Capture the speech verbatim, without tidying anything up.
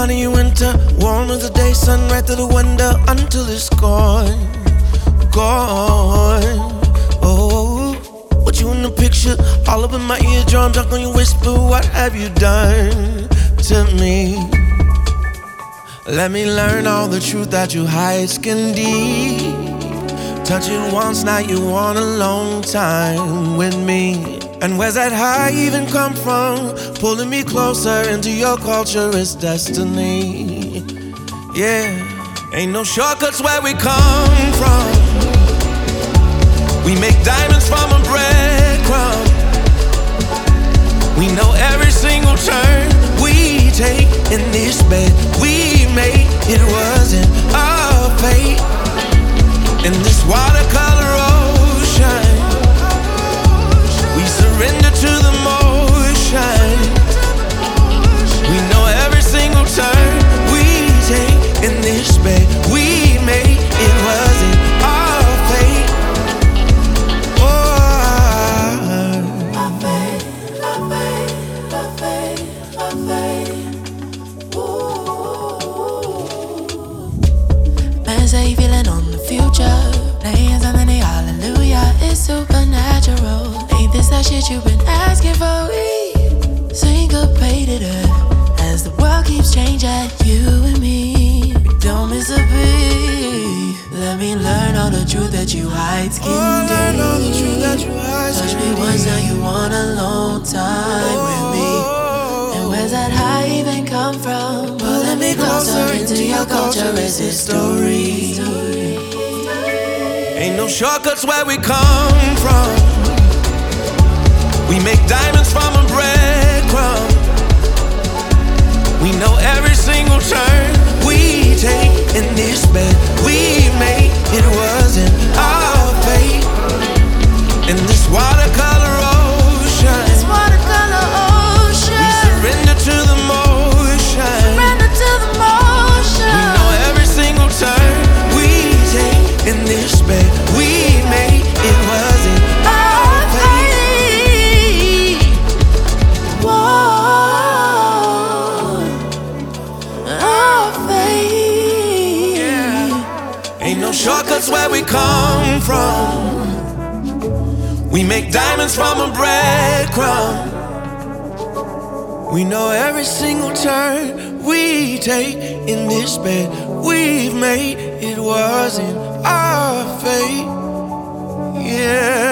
money you winter, warm as the day, sun right through the window until it's gone, gone. Oh, put you in the picture, all up in my eardrum, drunk on your whisper. What have you done to me? Let me learn all the truth that you hide skin deep. Touch it once, now you want a long time with me. And where's that high even come from? Pulling me closer into your culture is destiny. Yeah, ain't no shortcuts where we come from. We make diamonds from a breadcrumb. We know every single turn we take in this bed we made. It wasn't our fate. In this watercolor ocean, we surrender to the motion. We know every single turn we take in this bed we made. It wasn't our fate. Oh, our fate, our fate, our fate, our fate. Ooh. Man say you feeling on the future, playing something they hallelujah. It's supernatural. Ain't this that shit you've been asking for? We syncopated it as the world keeps changing. You and me, we don't miss a beat. Let me learn all the truth that you hide skin oh, deep. learn all the truth that you hide Touch skin me deep. once, now you want a long time with me. And where's that high even come from? Pulling me closer into your culture is history. Ain't no shortcuts where we come from. We make diamonds from a breadcrumb. We know every single turn we take in this bed we made. It wasn't our fate. In this watercolor ocean, This watercolor ocean, we surrender to the motion. surrender to the motion. We know every single turn we take in this bed we made. It wasn't our fate. Whoa, our fate. Yeah. Ain't no shortcuts where we come from. We make diamonds from a breadcrumb. We know every single turn we take in this bed we've made. It wasn't our fate. Yeah.